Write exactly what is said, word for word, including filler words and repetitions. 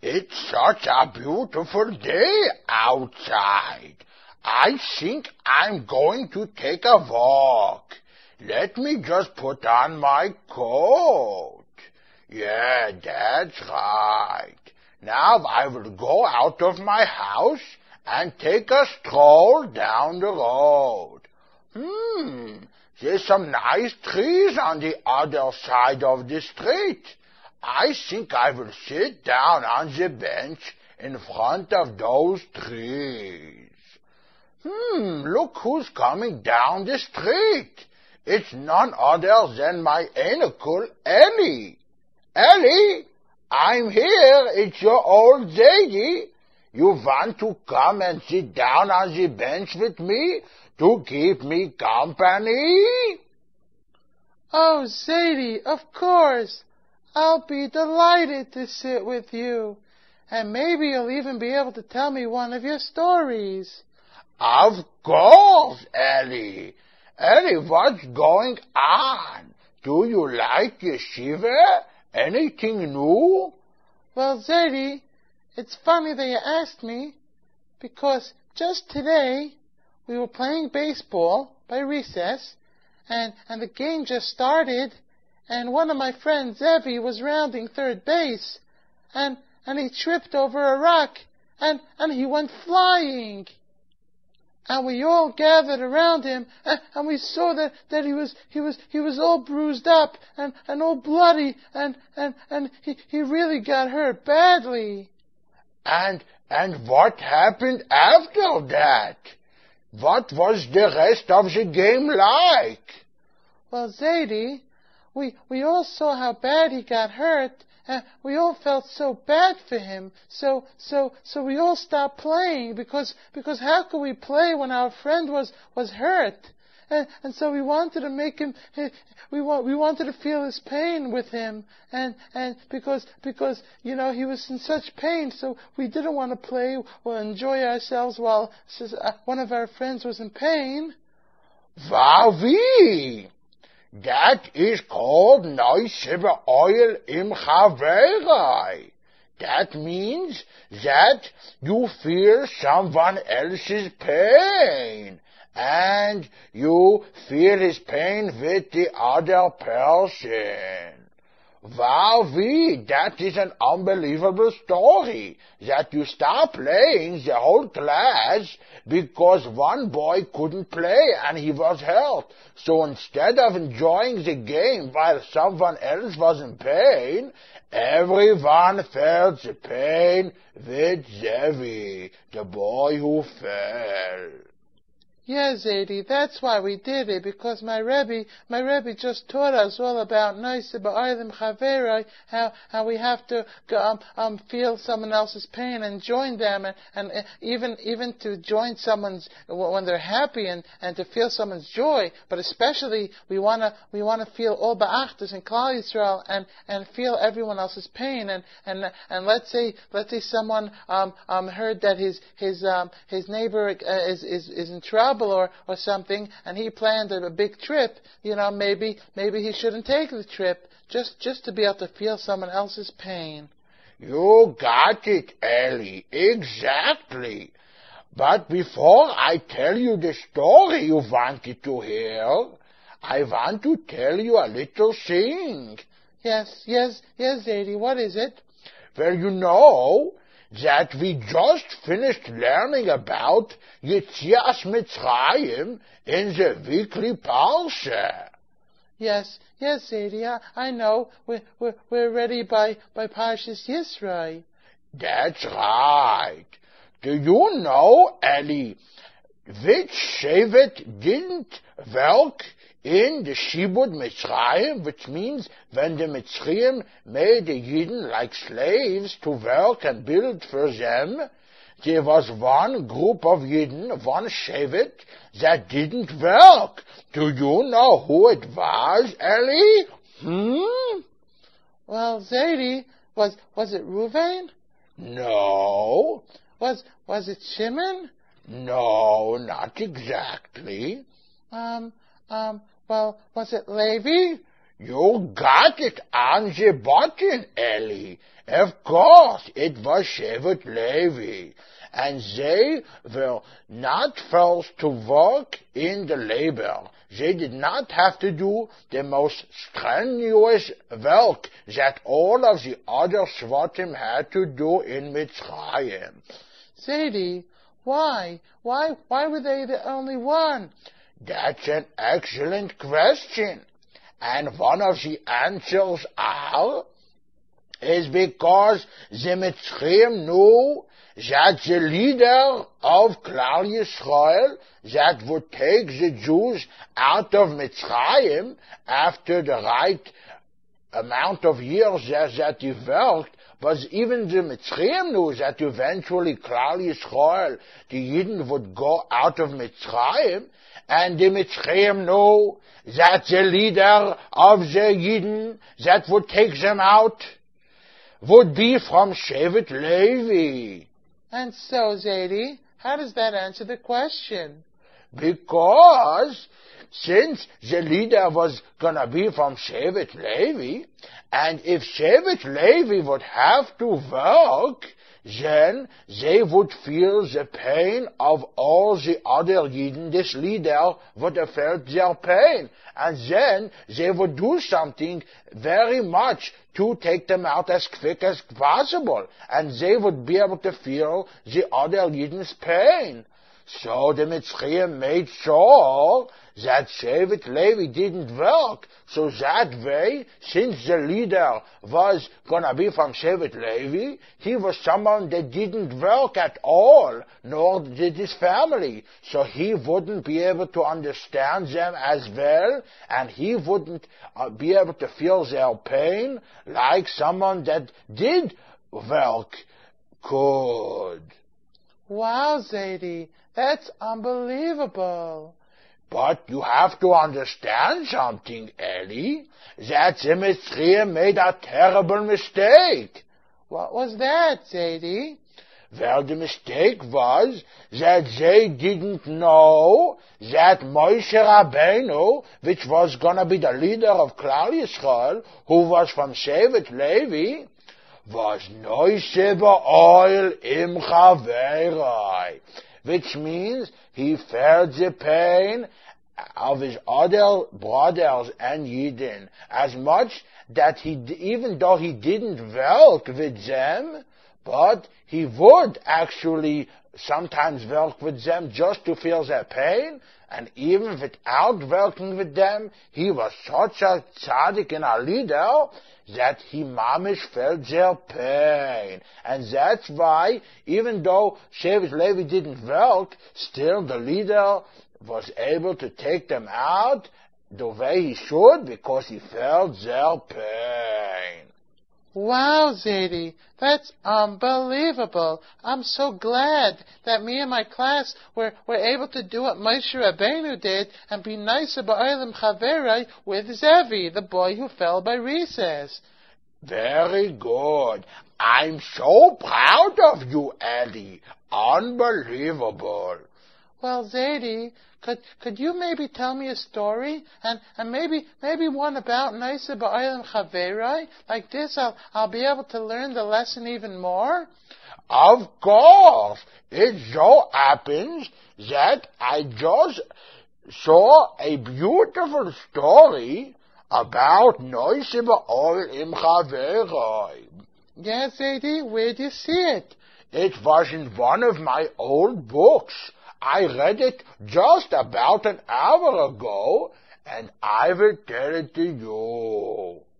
It's such a beautiful day outside. I think I'm going to take a walk. Let me just put on my coat. Yeah, that's right. Now I will go out of my house and take a stroll down the road. Hmm, there's some nice trees on the other side of the street. I think I will sit down on the bench in front of those trees. Hmm, look who's coming down the street. It's none other than my uncle Ellie. Ellie, I'm here. It's your old lady. You want to come and sit down on the bench with me to keep me company? Oh, Zadie, of course. I'll be delighted to sit with you. And maybe you'll even be able to tell me one of your stories. Of course, Ellie. Ellie, what's going on? Do you like yeshiva? Anything new? Well, Zadie, it's funny that you asked me, because just today we were playing baseball by recess, and, and the game just started, and one of my friends, Zevi, was rounding third base, and, and he tripped over a rock, and, and he went flying. And we all gathered around him, and, and we saw that, that he was he was he was all bruised up and, and all bloody, and and, and he, he really got hurt badly. And and what happened after that? What was the rest of the game like? Well, Zadie, we we all saw how bad he got hurt. And we all felt so bad for him, so so so we all stopped playing because because how could we play when our friend was was hurt? And and so we wanted to make him we want we wanted to feel his pain with him, and and because because you know he was in such pain, so we didn't want to play or enjoy ourselves while one of our friends was in pain. Vavi! That is called Neusebe Oil im Chaverai. That means that you feel someone else's pain, and you feel his pain with the other person. Vavi, that is an unbelievable story, that you start playing the whole class because one boy couldn't play and he was hurt. So instead of enjoying the game while someone else was in pain, everyone felt the pain with Zevi, the boy who fell. Yeah, Zadie, that's why we did it, because my Rebbe, my Rebbe just taught us all about Neusebe Oil im Chaverai, how how we have to um, um feel someone else's pain and join them, and, and uh, even even to join someone's when they're happy, and, and to feel someone's joy. But especially we wanna we wanna feel all ba'achtos in Klal Yisrael, and, and feel everyone else's pain, and and and let's say let's say someone um um heard that his his um his neighbor uh, is is is in trouble. Or, or something, and he planned a, a big trip. You know, maybe maybe he shouldn't take the trip just just to be able to feel someone else's pain. You got it, Ellie, exactly. But before I tell you the story you wanted to hear, I want to tell you a little thing. Yes, yes, yes, Zadie. What is it? Well, you know that we just finished learning about Yetzias Mitzrayim in the weekly Parsha. Yes, yes, Zadie, I, I know. We're, we're, we're ready by, by Parshas Yisro. That's right. Do you know, Ellie, which Shevet didn't work in the Shibud Mitzrayim, which means when the Mitzrayim made the Yidden like slaves to work and build for them, there was one group of Yidden, one Shevet, that didn't work. Do you know who it was, Ellie? Hmm? Well, Zadie, was was it Ruvain? No. Was was it Shimon? No, not exactly. Um, um, well, was it Levi? You got it on the button, Ellie. Of course, it was Shevet Levi. And they were not forced to work in the labor. They did not have to do the most strenuous work that all of the other Shvatim had to do in Mitzrayim. Zadie, why? Why, why were they the only one? That's an excellent question. And one of the answers are, is because the Mitzrayim knew that the leader of Klal Yisrael that would take the Jews out of Mitzrayim after the right amount of years that, that he worked, but even the Mitzrayim knew that eventually Klal Yisrael, the Yidden, would go out of Mitzrayim, and the Mitzrayim knew that the leader of the Yidden that would take them out would be from Shevet Levi. And so, Zadie, how does that answer the question? Because since the leader was going to be from Shevet Levi, and if Shevet Levi would have to work, then they would feel the pain of all the other Yidden. This leader would have felt their pain, and then they would do something very much to take them out as quick as possible, and they would be able to feel the other Yidden's pain. So the Mitzrayim made sure that Shevet Levi didn't work. So that way, since the leader was going to be from Shevet Levi, he was someone that didn't work at all, nor did his family. So he wouldn't be able to understand them as well, and he wouldn't uh, be able to feel their pain like someone that did work could. Wow, Zadie, that's unbelievable. But you have to understand something, Ellie, that the Mitzrayim made a terrible mistake. What was that, Zadie? Well, the mistake was that they didn't know that Moshe Rabbeinu, which was going to be the leader of Klal Yisrael, who was from Shevet Levi, was noise ba'oil im chaveroi, which means he felt the pain of his other brothers and Yidden as much that he, even though he didn't work with them, but he would actually sometimes work with them just to feel their pain, and even without working with them, he was such a tzaddik and a leader that he mamish felt their pain. And that's why, even though Shevet Levi didn't work, still the leader was able to take them out the way he should, because he felt their pain. Wow, Zadie, that's unbelievable. I'm so glad that me and my class were, were able to do what Moshe Rabbeinu did and be nice about Olam Chaverei with Zevi, the boy who fell by recess. Very good. I'm so proud of you, Ellie. Unbelievable. Well, Zadie, could could you maybe tell me a story, and, and maybe maybe one about Naisa Ba'olam Chaverei? Like this, I'll I'll be able to learn the lesson even more. Of course. It so happens that I just saw a beautiful story about Naisa Ba'olam Chaverei. Yes, Zadie, where'd you see it? It was in one of my old books. I read it just about an hour ago, and I will tell it to you.